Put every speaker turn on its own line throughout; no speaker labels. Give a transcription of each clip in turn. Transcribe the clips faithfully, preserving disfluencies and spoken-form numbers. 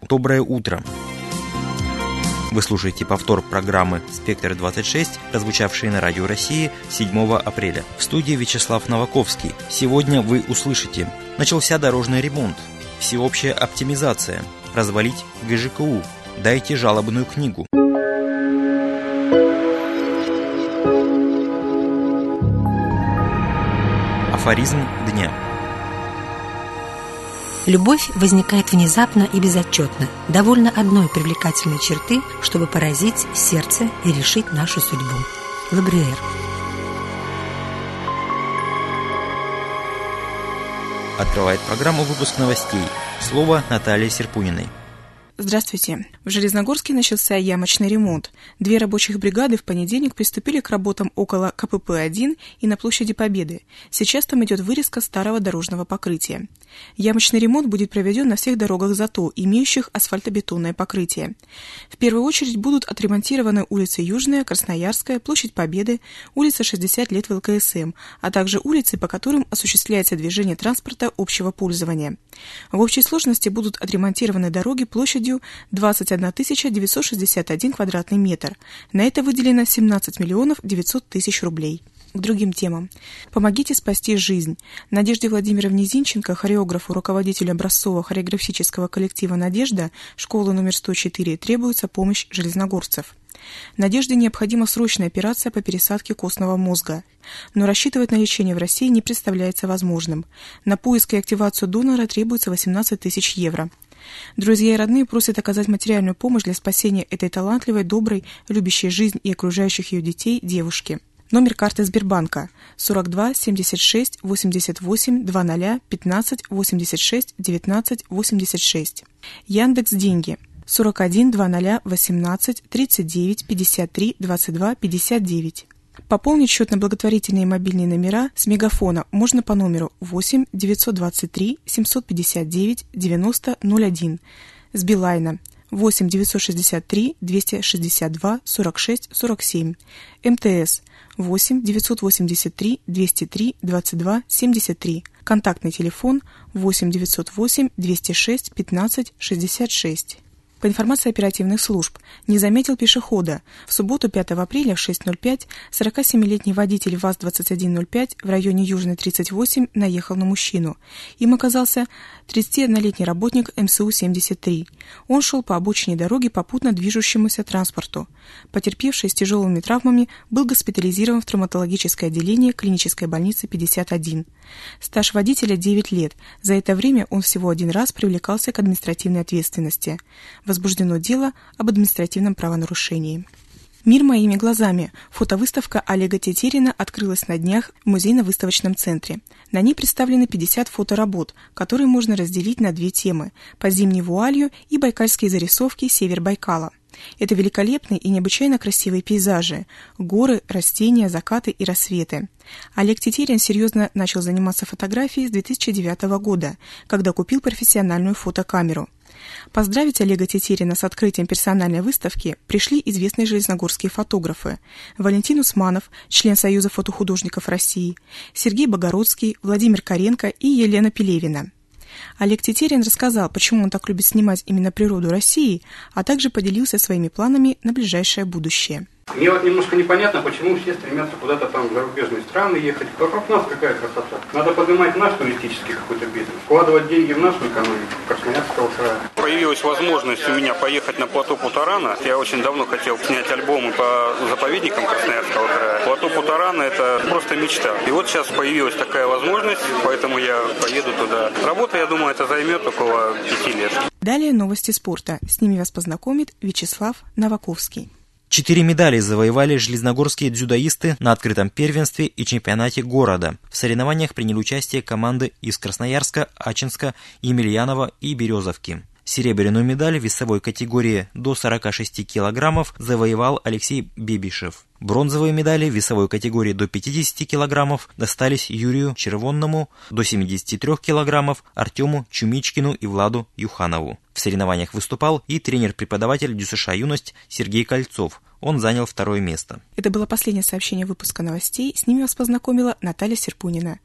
Доброе утро! Вы слушаете повтор программы «Спектр-двадцать шесть», прозвучавшей на Радио России седьмого апреля. В студии Вячеслав Новаковский. Сегодня вы услышите: начался дорожный ремонт, всеобщая оптимизация, развалить гэ жэ ка у, дайте жалобную книгу. Афоризм дня.
Любовь возникает внезапно и безотчетно. Довольно одной привлекательной черты, чтобы поразить сердце и решить нашу судьбу. Лабрюэр.
Открывает программу выпуск новостей. Слово Наталье Серпуниной.
Здравствуйте. В Железногорске начался ямочный ремонт. Две рабочих бригады в понедельник приступили к работам около ка пэ пэ один и на площади Победы. Сейчас там идет вырезка старого дорожного покрытия. Ямочный ремонт будет проведен на всех дорогах ЗАТО, имеющих асфальтобетонное покрытие. В первую очередь будут отремонтированы улица Южная, Красноярская, площадь Победы, улица шестьдесят лет в эл ка эс эм, а также улицы, по которым осуществляется движение транспорта общего пользования. В общей сложности будут отремонтированы дороги площадью двадцать одна тысяча девятьсот шестьдесят один квадратный метр. На это выделено семнадцать миллионов девятьсот тысяч рублей. К другим темам. Помогите спасти жизнь. Надежде Владимировне Зинченко, хореографу, руководителю образцового хореографического коллектива «Надежда», школы номер сто четыре, требуется помощь железногорцев. Надежде необходима срочная операция по пересадке костного мозга. Но рассчитывать на лечение в России не представляется возможным. На поиск и активацию донора требуется восемнадцать тысяч евро. Друзья и родные просят оказать материальную помощь для спасения этой талантливой, доброй, любящей жизнь и окружающих ее детей девушки. Номер карты Сбербанка сорок два семьдесят шесть восемьдесят восемь двадцать пятнадцать восемьдесят шесть девятнадцать восемьдесят шесть. Яндекс Деньги сорок один двадцать восемнадцать тридцать девять пятьдесят три двадцать два пятьдесят девять. Пополнить счет на благотворительные мобильные номера с Мегафона можно по номеру восемь девятьсот двадцать три семьсот пятьдесят девять девяносто ноль один, с Билайна восемь девятьсот шестьдесят три двести шестьдесят два сорок шесть сорок семь, эм тэ эс восемь девятьсот восемьдесят три двести три двадцать два семьдесят три, контактный телефон восемь девятьсот восемь двести шесть пятнадцать шестьдесят шесть. По информации оперативных служб, не заметил пешехода. В субботу пятого апреля в шесть ноль пять сорокасемилетний водитель ВАЗ двадцать один ноль пять в районе Южной тридцать восемь наехал на мужчину. Им оказался тридцатиоднолетний работник эм эс у семьдесят три. Он шел по обочине дороги попутно движущемуся транспорту. Потерпевший с тяжелыми травмами был госпитализирован в травматологическое отделение клинической больницы пятьдесят один. Стаж водителя девять лет. За это время он всего один раз привлекался к административной ответственности. Возбуждено дело об административном правонарушении. «Мир моими глазами». Фотовыставка Олега Тетерина открылась на днях в музейно-выставочном центре. На ней представлены пятьдесят фоторабот, которые можно разделить на две темы – «Под зимней вуалью» и «Байкальские зарисовки. Север Байкала». Это великолепные и необычайно красивые пейзажи – горы, растения, закаты и рассветы. Олег Тетерин серьезно начал заниматься фотографией с две тысячи девятого года, когда купил профессиональную фотокамеру. Поздравить Олега Тетерина с открытием персональной выставки пришли известные железногорские фотографы: Валентин Усманов, член Союза фотохудожников России, Сергей Богородский, Владимир Коренко и Елена Пелевина. Олег Тетерин рассказал, почему он так любит снимать именно природу России, а также поделился своими планами на ближайшее будущее.
Мне вот немножко непонятно, почему все стремятся куда-то там в зарубежные страны ехать. Вокруг нас какая красота. Надо поднимать наш туристический какой-то бизнес, вкладывать деньги в нашу экономику, Красноярского края. Появилась возможность у меня поехать на плато Путарана. Я очень давно хотел снять альбомы по заповедникам Красноярского края. Плато Путарана – это просто мечта. И вот сейчас появилась такая возможность, поэтому я поеду туда. Работа, я думаю, это займет около пяти лет.
Далее новости спорта. С ними вас познакомит Вячеслав Новаковский.
Четыре медали завоевали железногорские дзюдоисты на открытом первенстве и чемпионате города. В соревнованиях приняли участие команды из Красноярска, Ачинска, Емельянова и Березовки. Серебряную медаль в весовой категории до сорока шести килограммов завоевал Алексей Бебишев. Бронзовые медали в весовой категории до пятидесяти килограммов достались Юрию Червонному, до семидесяти трёх килограммов Артему Чумичкину и Владу Юханову. В соревнованиях выступал и тренер-преподаватель ДЮСШ «Юность» Сергей Кольцов. Он занял второе место.
Это было последнее сообщение выпуска новостей. С ними вас познакомила Наталья Серпунина.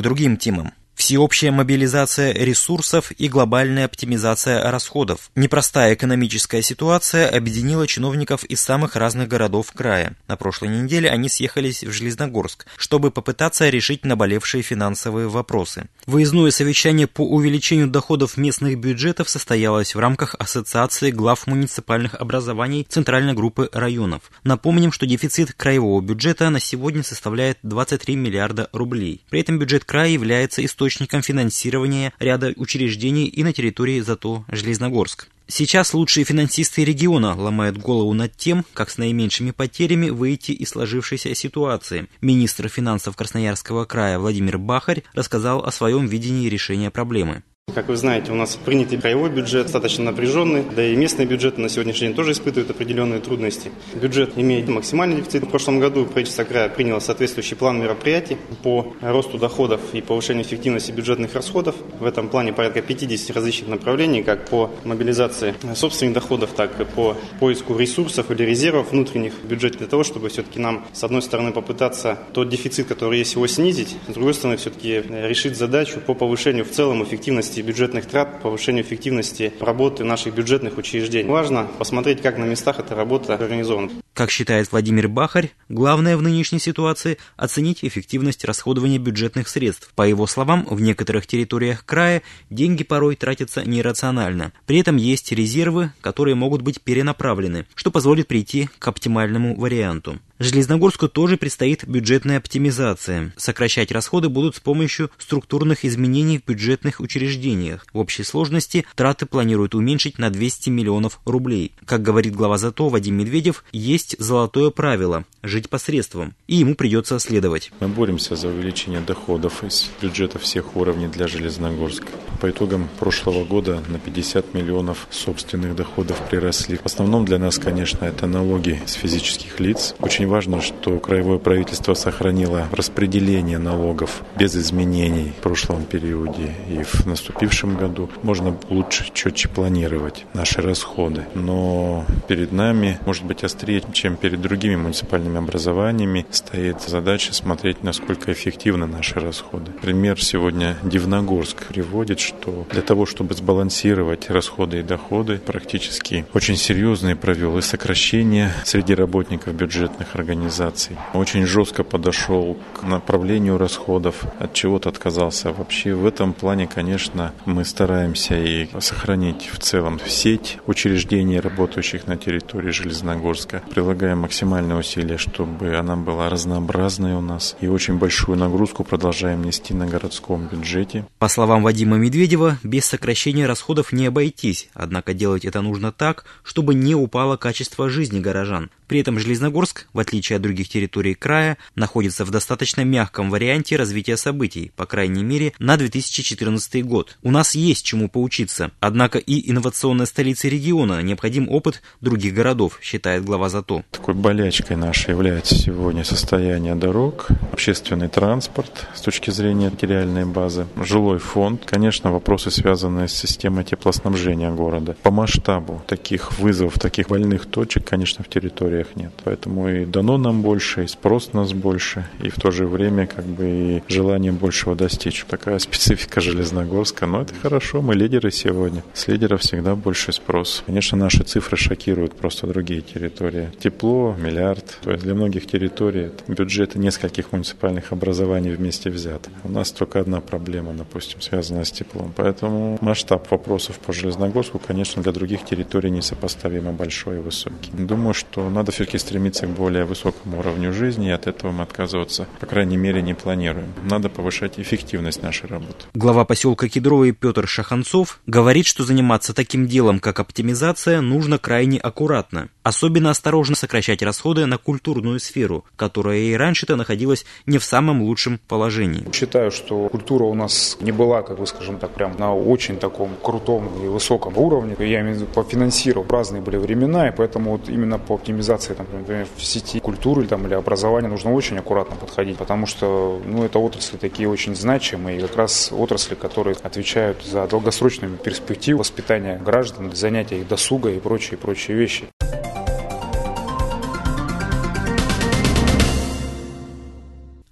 другим темам. Всеобщая мобилизация ресурсов и глобальная оптимизация расходов. Непростая экономическая ситуация объединила чиновников из самых разных городов края. На прошлой неделе они съехались в Железногорск, чтобы попытаться решить наболевшие финансовые вопросы. Выездное совещание по увеличению доходов местных бюджетов состоялось в рамках Ассоциации глав муниципальных образований Центральной группы районов. Напомним, что дефицит краевого бюджета на сегодня составляет двадцать три миллиарда рублей. При этом бюджет края является источником источником финансирования ряда учреждений и на территории зато Железногорск. Сейчас лучшие финансисты региона ломают голову над тем, как с наименьшими потерями выйти из сложившейся ситуации. Министр финансов Красноярского края Владимир Бахарь рассказал о своем видении решения проблемы.
Как вы знаете, у нас принятый краевой бюджет достаточно напряженный, да и местные бюджеты на сегодняшний день тоже испытывают определенные трудности. Бюджет имеет максимальный дефицит. В прошлом году правительство края приняло соответствующий план мероприятий по росту доходов и повышению эффективности бюджетных расходов. В этом плане порядка пятьдесят различных направлений, как по мобилизации собственных доходов, так и по поиску ресурсов или резервов внутренних в бюджете для того, чтобы все-таки нам, с одной стороны, попытаться тот дефицит, который есть, его снизить, с другой стороны, все-таки решить задачу по повышению в целом эффективности бюджетных трат, повышению эффективности работы наших бюджетных учреждений. Важно посмотреть, как на местах эта работа организована.
Как считает Владимир Бахарь, главное в нынешней ситуации – оценить эффективность расходования бюджетных средств. По его словам, в некоторых территориях края деньги порой тратятся нерационально. При этом есть резервы, которые могут быть перенаправлены, что позволит прийти к оптимальному варианту. Железногорску тоже предстоит бюджетная оптимизация. Сокращать расходы будут с помощью структурных изменений в бюджетных учреждениях. В общей сложности траты планируют уменьшить на двести миллионов рублей. Как говорит глава ЗАТО Вадим Медведев, есть золотое правило – жить по средствам, и ему придется следовать.
Мы боремся за увеличение доходов из бюджета всех уровней для Железногорска. По итогам прошлого года на пятьдесят миллионов собственных доходов приросли. В основном для нас, конечно, это налоги с физических лиц. Очень важно, что краевое правительство сохранило распределение налогов без изменений в прошлом периоде и в наступившем году. Можно лучше, четче планировать наши расходы. Но перед нами, может быть, острее, чем перед другими муниципальными образованиями, стоит задача смотреть, насколько эффективны наши расходы. Пример сегодня Дивногорск приводит, что для того, чтобы сбалансировать расходы и доходы, практически очень серьезные провел и сокращение среди работников бюджетных организаций. Очень жестко подошел к направлению расходов, от чего-то отказался. Вообще в этом плане, конечно, мы стараемся и сохранить в целом сеть учреждений, работающих на территории Железногорска. Прилагаем максимальные усилия, чтобы она была разнообразной у нас. И очень большую нагрузку продолжаем нести на городском бюджете.
По словам Вадима Медведева, без сокращения расходов не обойтись. Однако делать это нужно так, чтобы не упало качество жизни горожан. При этом Железногорск, в отличие от других территорий края, находится в достаточно мягком варианте развития событий, по крайней мере, на две тысячи четырнадцатый год. У нас есть чему поучиться. Однако и инновационной столицей региона необходим опыт других городов, считает глава ЗАТО.
Такой болячкой нашей является сегодня состояние дорог, общественный транспорт с точки зрения материальной базы, жилой фонд. Конечно, вопросы, связанные с системой теплоснабжения города. По масштабу таких вызовов, таких больных точек, конечно, в территории нет. Поэтому и дано нам больше, и спрос нас больше, и в то же время как бы и желание большего достичь. Такая специфика Железногорска, но это хорошо, мы лидеры сегодня. С лидеров всегда больше спрос. Конечно, наши цифры шокируют просто другие территории. Тепло, миллиард. То есть для многих территорий бюджеты нескольких муниципальных образований вместе взяты. У нас только одна проблема, допустим, связанная с теплом. Поэтому масштаб вопросов по Железногорску, конечно, для других территорий несопоставимо большой и высокий. Думаю, что надо Надо все-таки стремиться к более высокому уровню жизни, и от этого мы отказываться, по крайней мере, не планируем. Надо повышать эффективность нашей работы.
Глава поселка Кедровый Петр Шаханцов говорит, что заниматься таким делом, как оптимизация, нужно крайне аккуратно. Особенно осторожно сокращать расходы на культурную сферу, которая и раньше-то находилась не в самом лучшем положении.
Считаю, что культура у нас не была, как бы, скажем так, прям на очень таком крутом и высоком уровне. Я имею в виду по финансированию. Разные были времена, и поэтому вот именно по оптимизации, там, например, в сети культуры там, или образования нужно очень аккуратно подходить, потому что ну, это отрасли такие очень значимые, и как раз отрасли, которые отвечают за долгосрочную перспективу воспитания граждан, занятия их досуга и прочие, прочие вещи.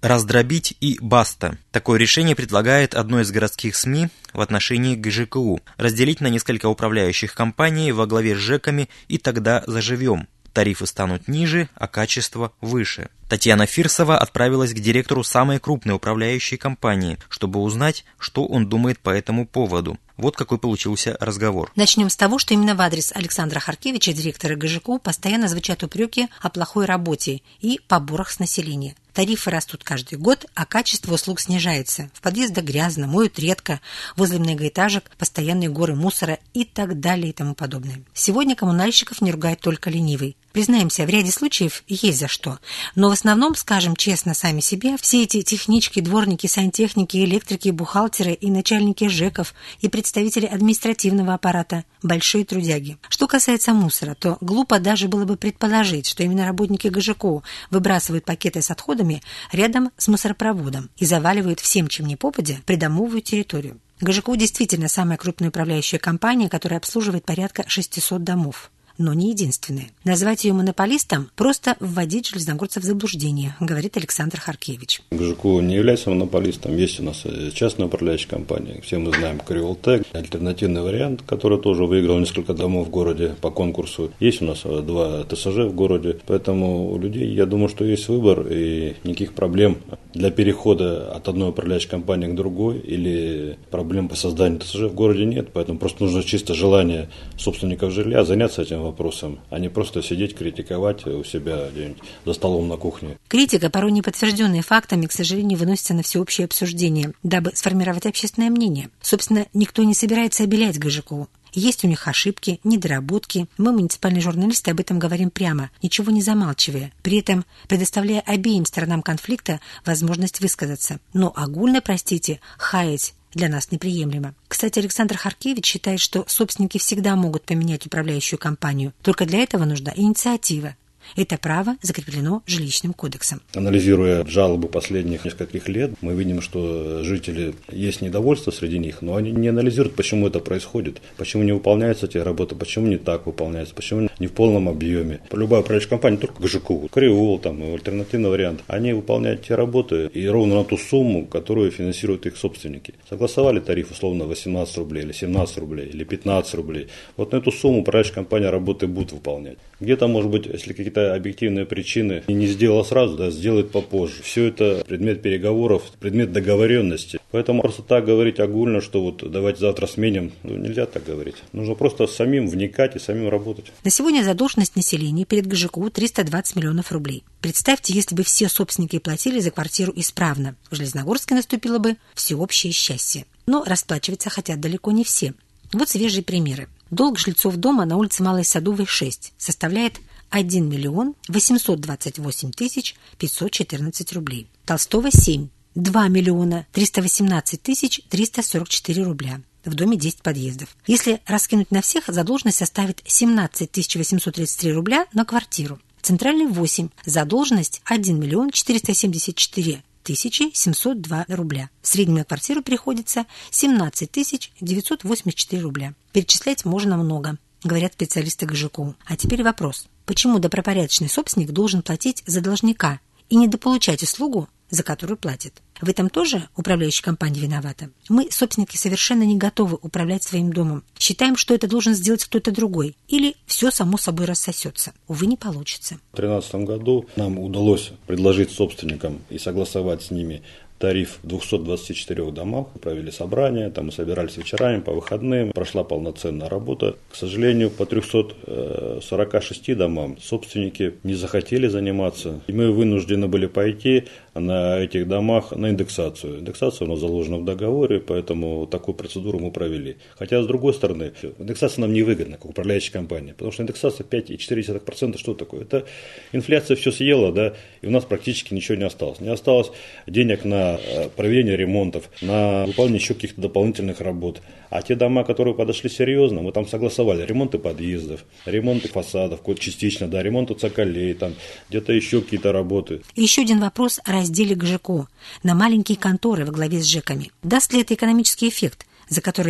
раздробить и баста. Такое решение предлагает одно из городских СМИ в отношении к ЖКУ. Разделить на несколько управляющих компаний во главе с ЖЭКами, и тогда заживем. Тарифы станут ниже, а качество выше. Татьяна Фирсова отправилась к директору самой крупной управляющей компании, чтобы узнать, что он думает по этому поводу. Вот какой получился разговор.
Начнем с того, что именно в адрес Александра Харкевича, директора ГЖКУ, постоянно звучат упреки о плохой работе и поборах с населения. Тарифы растут каждый год, а качество услуг снижается. В подъездах грязно, моют редко, возле многоэтажек постоянные горы мусора и так далее и тому подобное. Сегодня коммунальщиков не ругает только ленивый. Признаемся, в ряде случаев есть за что. Но в основном, скажем честно сами себе, все эти технички, дворники, сантехники, электрики, бухгалтеры и начальники ЖЭКов и представители административного аппарата – большие трудяги. Что касается мусора, то глупо даже было бы предположить, что именно работники ГЖКУ выбрасывают пакеты с отходами рядом с мусоропроводом и заваливают всем, чем ни попадя, придомовую территорию. ГЖКУ действительно самая крупная управляющая компания, которая обслуживает порядка шестисот домов. Но не единственная. Назвать ее монополистом – просто вводить железногорцев в заблуждение, говорит Александр Харкевич.
ГЖКУ не является монополистом. Есть у нас частная управляющая компания. Все мы знаем Криволтек. Альтернативный вариант, который тоже выиграл несколько домов в городе по конкурсу. Есть у нас два ТСЖ в городе. Поэтому у людей, я думаю, что есть выбор и никаких проблем для перехода от одной управляющей компании к другой или проблем по созданию ТСЖ в городе нет. Поэтому просто нужно чисто желание собственников жилья заняться этим вопросом, а не просто сидеть, критиковать у себя где-нибудь за столом на кухне.
Критика, порой не подтвержденная фактами, к сожалению, выносится на всеобщее обсуждение, дабы сформировать общественное мнение. Собственно, никто не собирается обелять ГЖКУ. Есть у них ошибки, недоработки. Мы, муниципальные журналисты, об этом говорим прямо, ничего не замалчивая, при этом предоставляя обеим сторонам конфликта возможность высказаться. Но огульно, простите, хаять для нас неприемлемо. Кстати, Александр Харкевич считает, что собственники всегда могут поменять управляющую компанию, только для этого нужна инициатива. Это право закреплено жилищным кодексом.
Анализируя жалобы последних нескольких лет, мы видим, что жители, есть недовольство среди них, но они не анализируют, почему это происходит, почему не выполняются эти работы, почему не так выполняются, почему не в полном объеме. Любая управляющая компания, только ГЖКУ, Кривол, там, альтернативный вариант, они выполняют те работы и ровно на ту сумму, которую финансируют их собственники. Согласовали тариф условно восемнадцать рублей, или семнадцать рублей, или пятнадцать рублей. Вот на эту сумму управляющая компания работы будет выполнять. Где-то, может быть, если какие-то объективные причины не сделала сразу, да, сделает попозже. Все это предмет переговоров, предмет договоренности. Поэтому просто так говорить огульно, что вот давайте завтра сменим, ну, нельзя так говорить. Нужно просто самим вникать и самим работать.
На сегодня задолженность населения перед ГЖКУ триста двадцать миллионов рублей. Представьте, если бы все собственники платили за квартиру исправно. В Железногорске наступило бы всеобщее счастье. Но расплачиваться хотят далеко не все. Вот свежие примеры. Долг жильцов дома на улице Малой Садовой, шесть, составляет один миллион восемьсот двадцать восемь тысяч пятьсот четырнадцать рублей. Толстого, семь, два миллиона триста восемнадцать тысяч триста сорок четыре рубля. В доме десять подъездов. Если раскинуть на всех, задолженность составит семнадцать тысяч восемьсот тридцать три рубля на квартиру. Центральный, восемь, задолженность один миллион четыреста семьдесят четыре тысячи семьсот два рубля. В среднем на квартиру приходится семнадцать тысяч девятьсот восемьдесят четыре рубля. Перечислять можно много, говорят специалисты ГЖКУ. А теперь вопрос. Почему добропорядочный собственник должен платить за должника и недополучать услугу, за которую платит? В этом тоже управляющая компания виновата. Мы, собственники, совершенно не готовы управлять своим домом. Считаем, что это должен сделать кто-то другой. Или все само собой рассосется. Увы, не получится.
В две тысячи тринадцатом году нам удалось предложить собственникам и согласовать с ними тариф в двухстах двадцати четырёх домах. Провели собрание, там мы собирались вечерами, по выходным. Прошла полноценная работа. К сожалению, по трёхстам сорока шести домам собственники не захотели заниматься. И мы вынуждены были пойти на этих домах на индексацию. Индексация у нас заложена в договоре, поэтому такую процедуру мы провели. Хотя, с другой стороны, индексация нам невыгодна, как управляющая компания, потому что индексация пять целых четыре десятых процента, что такое? Это инфляция все съела, да, и у нас практически ничего не осталось. Не осталось денег на проведение ремонтов, на выполнение еще каких-то дополнительных работ. А те дома, которые подошли серьезно, мы там согласовали ремонты подъездов, ремонты фасадов, частично, да, ремонты цоколей, там где-то еще какие-то работы.
Еще один вопрос о разделе ГЖКУ на маленькие конторы во главе с ЖЭКами. Даст ли это экономический эффект, за который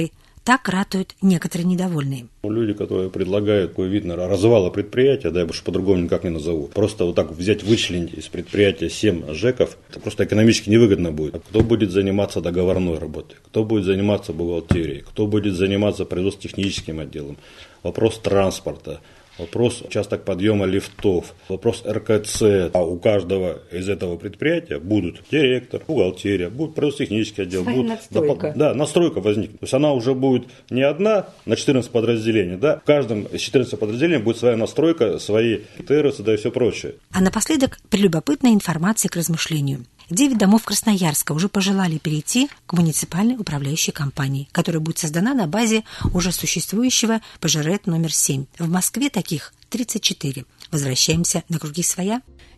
Так ратуют некоторые недовольные.
Люди, которые предлагают такой вид на развала предприятия, да, я больше по-другому никак не назову, просто вот так взять, вычленить из предприятия семь ЖЭКов, это просто экономически невыгодно будет. Кто будет заниматься договорной работой, кто будет заниматься бухгалтерией, кто будет заниматься производственно-техническим отделом, вопрос транспорта, вопрос участок подъема лифтов, вопрос эр ка цэ. А у каждого из этого предприятия будут директор, бухгалтерия, будет производственно-технический отдел. Будет, настройка. Да, да, настройка возникнет. То есть она уже будет не одна на четырнадцать подразделений, да, в каждом из четырнадцати подразделений будет своя настройка, свои террасы, да и все прочее.
А напоследок прелюбопытная информация к размышлению. Девять домов Красноярска уже пожелали перейти к муниципальной управляющей компании, которая будет создана на базе уже существующего Пожарет номер семь. В Москве таких тридцать четыре. Возвращаемся на круги своя.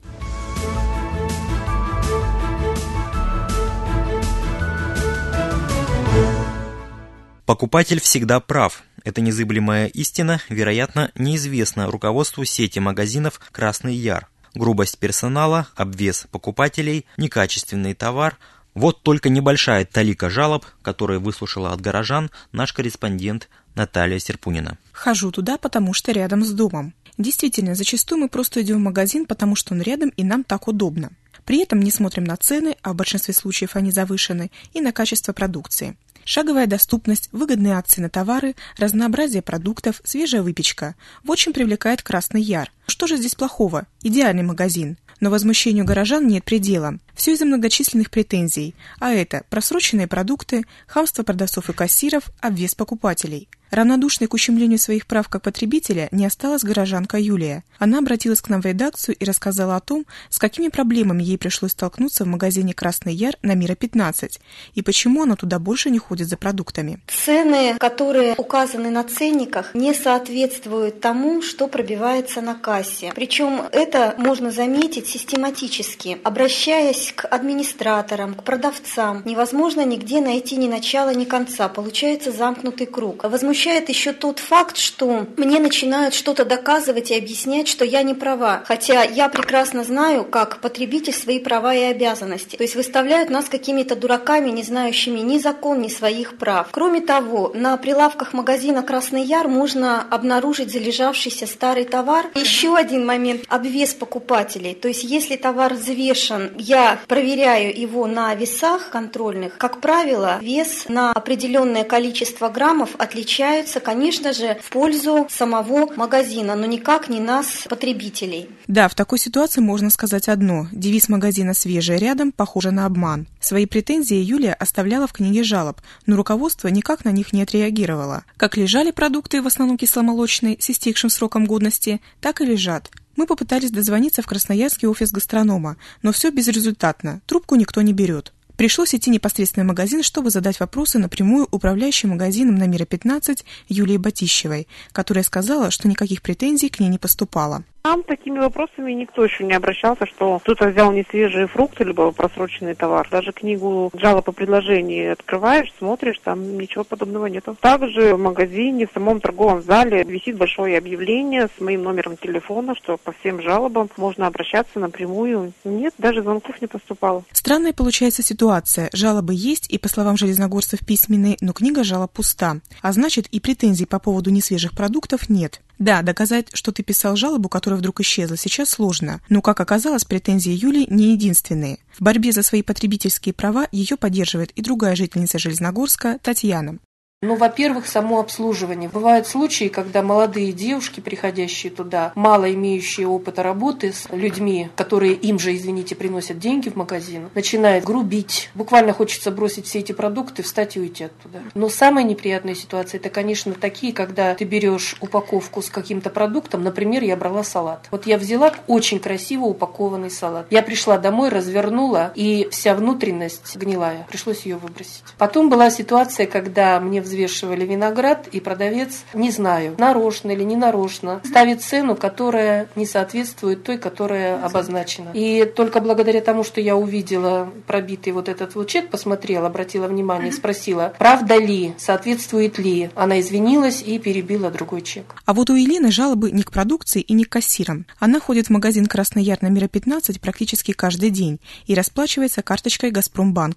Покупатель всегда прав. Эта незыблемая истина, вероятно, неизвестна руководству сети магазинов «Красный Яр». Грубость персонала, обвес покупателей, некачественный товар – вот только небольшая талика жалоб, которые выслушала от горожан наш корреспондент Наталья Серпунина.
Хожу туда, потому что рядом с домом. Действительно, зачастую мы просто идем в магазин, потому что он рядом и нам так удобно. При этом не смотрим на цены, а в большинстве случаев они завышены, и на качество продукции. Шаговая доступность, выгодные акции на товары, разнообразие продуктов, свежая выпечка – вот чем привлекает Красный Яр. Что же здесь плохого? Идеальный магазин. Но возмущению горожан нет предела. Все из-за многочисленных претензий. А это просроченные продукты, хамство продавцов и кассиров, обвес покупателей. Равнодушной к ущемлению своих прав как потребителя не осталась горожанка Юлия. Она обратилась к нам в редакцию и рассказала о том, с какими проблемами ей пришлось столкнуться в магазине «Красный Яр» на Мира пятнадцать и почему она туда больше не ходит за продуктами.
Цены, которые указаны на ценниках, не соответствуют тому, что пробивается на кассе. Причем это можно заметить систематически. Обращаясь к администраторам, к продавцам, невозможно нигде найти ни начала, ни конца. Получается замкнутый круг. Возмущает еще тот факт, что мне начинают что-то доказывать и объяснять, что я не права. Хотя я прекрасно знаю, как потребитель, свои права и обязанности. То есть выставляют нас какими-то дураками, не знающими ни закон, ни своих прав. Кроме того, на прилавках магазина «Красный Яр» можно обнаружить залежавшийся старый товар. Еще один момент – обвес покупателей. То есть если товар взвешен, я проверяю его на весах контрольных. Как правило, вес на определенное количество граммов отличается, конечно же, в пользу самого магазина, но никак не нас, потребителей.
Да, в такой ситуации можно сказать одно. Девиз магазина «Свежее рядом» похоже на обман. Свои претензии Юлия оставляла в книге жалоб, но руководство никак на них не отреагировало. Как лежали продукты, в основном кисломолочные, с истекшим сроком годности, так и лежат. Мы попытались дозвониться в красноярский офис гастронома, но все безрезультатно, трубку никто не берет. Пришлось идти непосредственно в магазин, чтобы задать вопросы напрямую управляющей магазином на Мира пятнадцать Юлии Батищевой, которая сказала, что никаких претензий к ней не поступало.
Нам такими вопросами никто еще не обращался, что кто-то взял несвежие фрукты, либо просроченный товар. Даже книгу жалоб о предложении открываешь, смотришь, там ничего подобного нету. Также в магазине, в самом торговом зале висит большое объявление с моим номером телефона, что по всем жалобам можно обращаться напрямую. Нет, даже звонков не поступало.
Странная получается ситуация. Жалобы есть, и, по словам железногорцев, письменные, но книга жалоб пуста. А значит, и претензий по поводу несвежих продуктов нет. Да, доказать, что ты писал жалобу, которая вдруг исчезла, сейчас сложно. Но, как оказалось, претензии Юли не единственные. В борьбе за свои потребительские права ее поддерживает и другая жительница Железногорска Татьяна.
Ну, во-первых, само обслуживание. Бывают случаи, когда молодые девушки, приходящие туда, мало имеющие опыта работы с людьми, которые им же, извините, приносят деньги в магазин, начинают грубить. Буквально хочется бросить все эти продукты, встать и уйти оттуда. Но самая неприятная ситуация, это, конечно, такие, когда ты берешь упаковку с каким-то продуктом. Например, я брала салат. Вот я взяла очень красиво упакованный салат. Я пришла домой, развернула, и вся внутренность гнилая. Пришлось ее выбросить. Потом была ситуация, когда мне взвешивали виноград, и продавец, не знаю, нарочно или не нарочно, ставит цену, которая не соответствует той, которая обозначена. И только благодаря тому, что я увидела пробитый вот этот вот чек, посмотрела, обратила внимание, спросила, правда ли, соответствует ли. Она извинилась и перебила другой чек.
А вот у Елены жалобы не к продукции и не к кассирам. Она ходит в магазин «Красный Яр» на Мира пятнадцать практически каждый день и расплачивается карточкой Газпромбанка.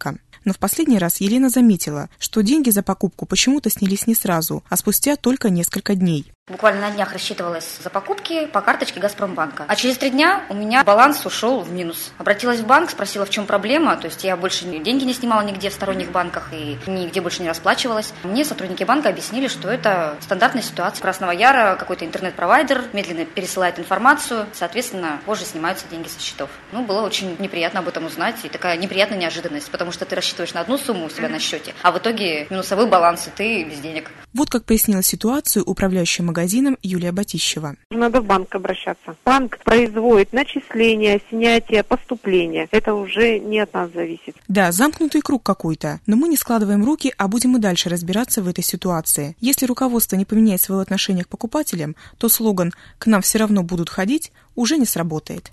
Но в последний раз Елена заметила, что деньги за покупку почему-то снялись не сразу, а спустя только несколько дней.
Буквально на днях рассчитывалась за покупки по карточке Газпромбанка. А через три дня у меня баланс ушел в минус. Обратилась в банк, спросила, в чем проблема. То есть я больше деньги не снимала нигде в сторонних банках и нигде больше не расплачивалась. Мне сотрудники банка объяснили, что это стандартная ситуация. Красного Яра какой-то интернет-провайдер медленно пересылает информацию. Соответственно, позже снимаются деньги со счетов. Ну, было очень неприятно об этом узнать. И такая неприятная неожиданность, потому что ты рассчитываешь на одну сумму у себя на счете, а в итоге минусовой баланс, и ты без денег.
Вот как пояснила ситуацию управляющая магазином Юлия Батищева.
Надо в банк обращаться. Банк производит начисления, снятия, поступления. Это уже не от нас зависит.
Да, замкнутый круг какой-то. Но мы не складываем руки, а будем и дальше разбираться в этой ситуации. Если руководство не поменяет свое отношение к покупателям, то слоган «К нам все равно будут ходить» уже не сработает.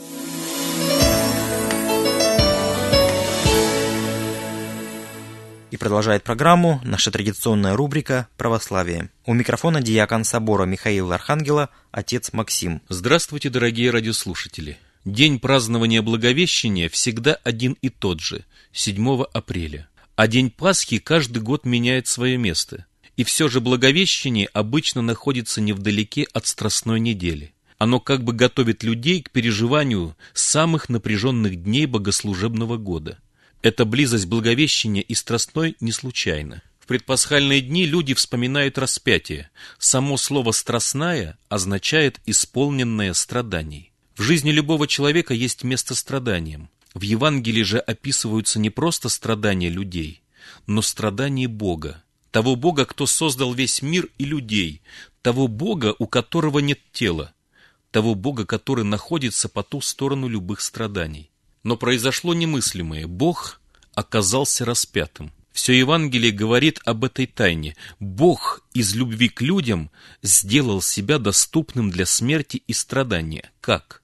И продолжает программу наша традиционная рубрика «Православие». У микрофона диакон собора Михаил Архангела, отец Максим.
Здравствуйте, дорогие радиослушатели. День празднования Благовещения всегда один и тот же, седьмого апреля. А День Пасхи каждый год меняет свое место. И все же Благовещение обычно находится невдалеке от Страстной недели. Оно как бы готовит людей к переживанию самых напряженных дней богослужебного года. Эта близость Благовещения и Страстной не случайна. В предпасхальные дни люди вспоминают распятие. Само слово «страстная» означает «исполненное страданий». В жизни любого человека есть место страданиям. В Евангелии же описываются не просто страдания людей, но страдания Бога. Того Бога, кто создал весь мир и людей. Того Бога, у которого нет тела. Того Бога, который находится по ту сторону любых страданий. Но произошло немыслимое. Бог оказался распятым. Все Евангелие говорит об этой тайне. Бог из любви к людям сделал себя доступным для смерти и страдания. Как?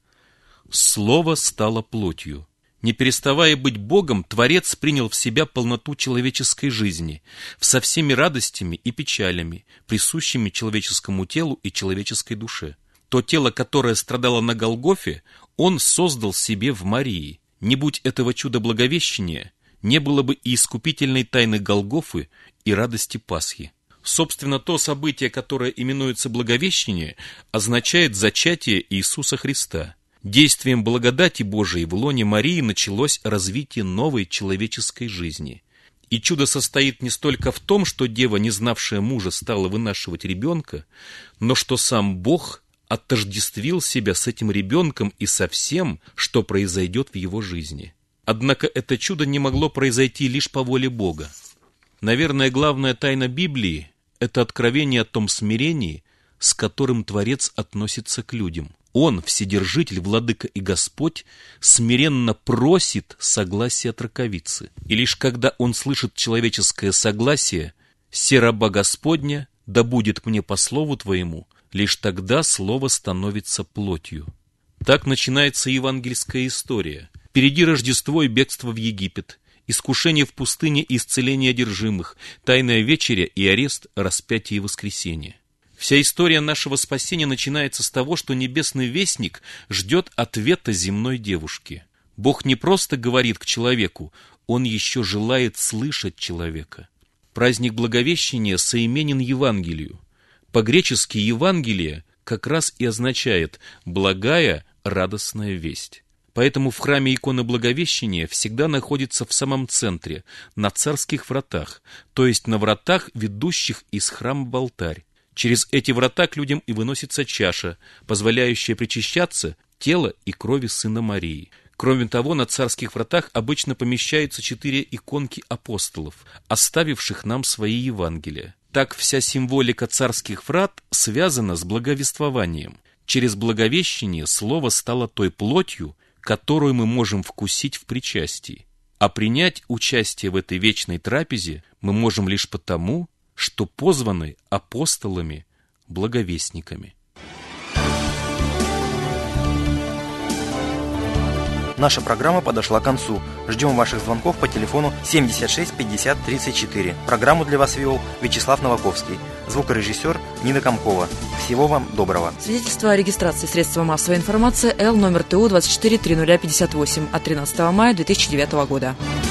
Слово стало плотью. Не переставая быть Богом, Творец принял в себя полноту человеческой жизни, со всеми радостями и печалями, присущими человеческому телу и человеческой душе. То тело, которое страдало на Голгофе, Он создал себе в Марии. Не будь этого чуда Благовещения, не было бы и искупительной тайны Голгофы и радости Пасхи. Собственно, то событие, которое именуется Благовещение, означает зачатие Иисуса Христа. Действием благодати Божией в лоне Марии началось развитие новой человеческой жизни. И чудо состоит не столько в том, что дева, не знавшая мужа, стала вынашивать ребенка, но что сам Бог отождествил себя с этим ребенком и со всем, что произойдет в его жизни. Однако это чудо не могло произойти лишь по воле Бога. Наверное, главная тайна Библии – это откровение о том смирении, с которым Творец относится к людям. Он, Вседержитель, Владыка и Господь, смиренно просит согласия от раковицы. И лишь когда Он слышит человеческое согласие «Се раба Господня, да будет мне по слову Твоему», лишь тогда слово становится плотью. Так начинается евангельская история. Впереди Рождество и бегство в Египет, искушение в пустыне и исцеление одержимых, тайная вечеря и арест, распятие и воскресение. Вся история нашего спасения начинается с того, что небесный вестник ждет ответа земной девушки. Бог не просто говорит к человеку, Он еще желает слышать человека. Праздник Благовещения соименен Евангелию. По-гречески Евангелие как раз и означает «благая, радостная весть». Поэтому в храме икона Благовещения всегда находится в самом центре, на царских вратах, то есть на вратах, ведущих из храма в алтарь. Через эти врата к людям и выносится чаша, позволяющая причащаться тела и крови Сына Марии. Кроме того, на царских вратах обычно помещаются четыре иконки апостолов, оставивших нам свои Евангелия. Так вся символика царских врат связана с благовествованием. Через Благовещение слово стало той плотью, которую мы можем вкусить в причастии. А принять участие в этой вечной трапезе мы можем лишь потому, что позваны апостолами-благовестниками.
Наша программа подошла к концу. Ждем ваших звонков по телефону семьдесят шесть пятьдесят тридцать четыре. Программу для вас вел Вячеслав Новаковский. Звукорежиссер Нина Комкова. Всего вам доброго.
Свидетельство о регистрации средства массовой информации Л номер ТУ двадцать четыре триста пятьдесят восемь от тринадцатого мая две тысячи девятого года.